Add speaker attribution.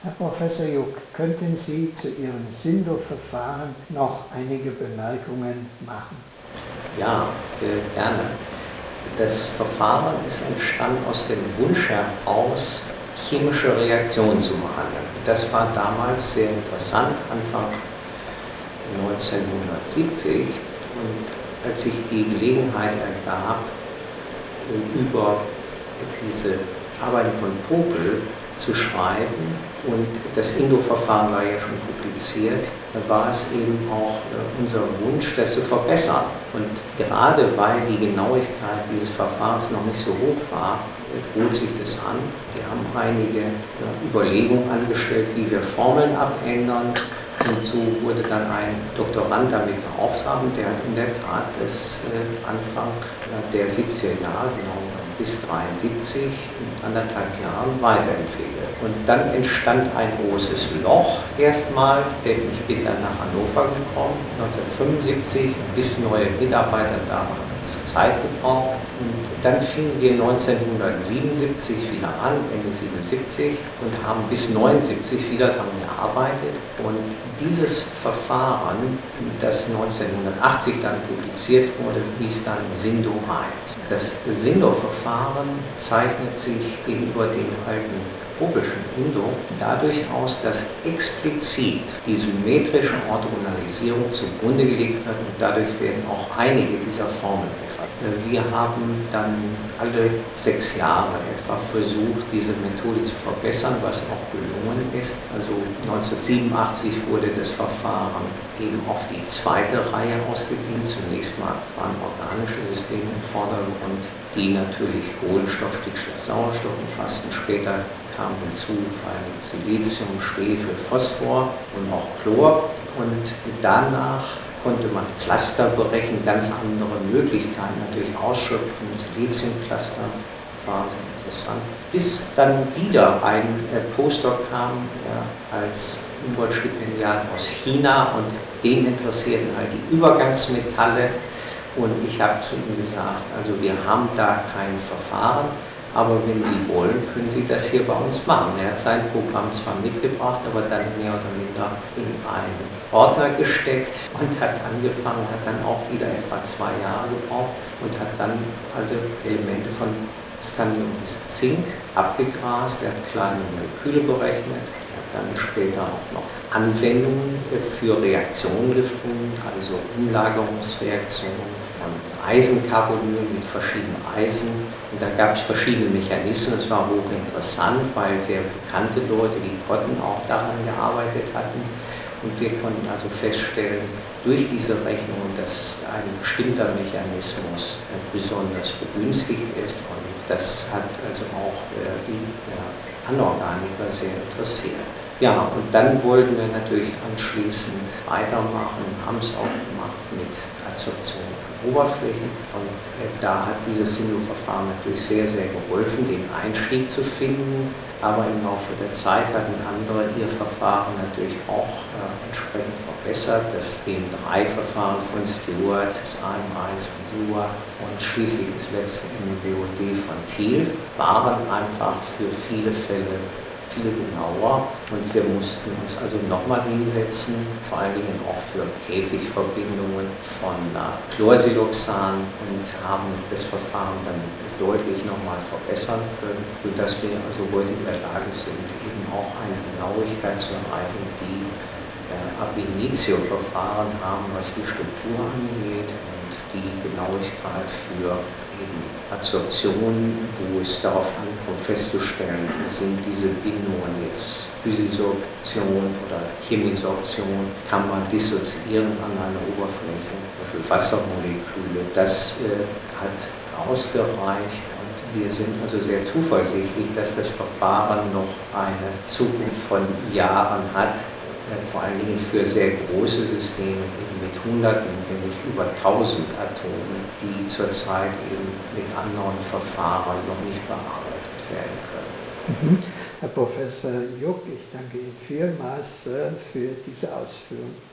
Speaker 1: Herr Professor Juck, könnten Sie zu Ihrem Sindo-Verfahren noch einige Bemerkungen machen?
Speaker 2: Ja, gerne. Das Verfahren ist entstanden aus dem Wunsch heraus, chemische Reaktionen zu behandeln. Das war damals sehr interessant, Anfang 1970. Und als sich die Gelegenheit ergab, über diese Arbeiten von Popel zu schreiben, und das Indo-Verfahren war ja schon publiziert, war es eben auch unser Wunsch, das zu verbessern. Und gerade weil die Genauigkeit dieses Verfahrens noch nicht so hoch war, bot sich das an. Wir haben einige Überlegungen angestellt, wie wir Formeln abändern. Und so wurde dann ein Doktorand damit beauftragt, der hat in der Tat das Anfang der 70er Jahre, genau bis 73, in anderthalb Jahren weiterentwickelt. Und dann entstand ein großes Loch erstmal, denn ich bin dann nach Hannover gekommen, 1975, bis neue Mitarbeiter da waren, hat es Zeit gebraucht. Und dann fingen wir 1977 wieder an, Ende 77, und haben bis 79 wieder daran gearbeitet. Und dieses Verfahren, das 1980 dann publiziert wurde, hieß dann Sindo 1. Das Sindo-Verfahren zeichnet sich gegenüber dem alten Popelschen Indo dadurch aus, dass explizit die symmetrische Orthogonalisierung zugrunde gelegt wird, und dadurch werden auch einige dieser Formeln etwa. Wir haben dann alle 6 Jahre etwa versucht, diese Methode zu verbessern, was auch gelungen ist. Also 1987 wurde das Verfahren eben auf die zweite Reihe ausgedehnt. Zunächst mal waren organische Systeme im Vordergrund, die natürlich Kohlenstoff, Stickstoff, Sauerstoff umfassten. Später kam hinzu vor allem Silizium, Schwefel, Phosphor und auch Chlor. Und danach konnte man Cluster berechnen, ganz andere Möglichkeiten natürlich ausschöpfen. Siliziumcluster waren sehr interessant. Bis dann wieder ein Postdoc kam als Humboldt-Stipendiat aus China, und den interessierten halt die Übergangsmetalle. Und ich habe zu ihm gesagt, also wir haben da kein Verfahren, aber wenn Sie wollen, können Sie das hier bei uns machen. Er hat sein Programm zwar mitgebracht, aber dann mehr oder minder in einen Ordner gesteckt und hat angefangen, hat dann auch wieder etwa 2 Jahre gebraucht und hat dann alle Elemente von Scandium bis Zink abgegrast. Er hat kleine Moleküle berechnet. Er hat dann später auch noch Anwendungen für Reaktionen gefunden, also Umlagerungsreaktionen von Eisencarbonyl mit verschiedenen Eisen. Und da gab es verschiedene Mechanismen. Es war hochinteressant, weil sehr bekannte Leute wie Cotton auch daran gearbeitet hatten. Und wir konnten also feststellen, durch diese Rechnung, dass ein bestimmter Mechanismus besonders begünstigt ist. Und das hat also auch die Anorganiker sehr interessiert. Ja, und dann wollten wir natürlich anschließend weitermachen, haben es auch gemacht mit Adsorption von Oberflächen. Und da hat dieses Sindo-Verfahren natürlich sehr, sehr geholfen, den Einstieg zu finden. Aber im Laufe der Zeit hatten andere ihr Verfahren natürlich auch entsprechend verbessert. Das EM3-Verfahren von Stewart, das AM1 von Dewar und schließlich das letzte MBOD von Thiel waren einfach für viele Fälle viel genauer, und wir mussten uns also nochmal hinsetzen, vor allen Dingen auch für Käfigverbindungen von Chlorsiloxan, und haben das Verfahren dann deutlich nochmal verbessern können, sodass wir also heute in der Lage sind, eben auch eine Genauigkeit zu erreichen, die ab Initio-Verfahren haben, was die Struktur angeht, und die Genauigkeit für eben Adsorption, wo es darauf ankommt festzustellen, sind diese Bindungen jetzt Physisorption oder Chemisorption, kann man dissoziieren an einer Oberfläche, zum Beispiel Wassermoleküle. Das hat ausgereicht, und wir sind also sehr zuversichtlich, dass das Verfahren noch eine Zukunft von Jahren hat, vor allen Dingen für sehr große Systeme eben mit Hunderten, wenn nicht über 1000 Atomen, die zurzeit eben mit anderen Verfahren noch nicht bearbeitet werden können.
Speaker 1: Herr Professor Juck, ich danke Ihnen vielmals für diese Ausführung.